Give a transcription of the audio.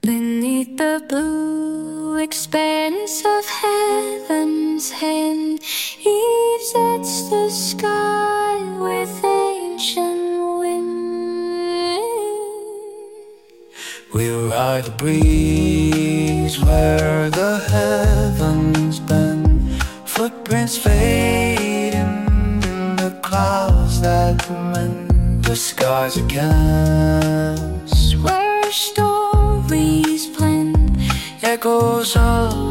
Beneath the blue expanse of heaven's hand, Eve sets the sky with ancient wind. We ride the breeze where the heavens bend, footprints fading in the clouds that mend the skies again, where stories blend, echoes of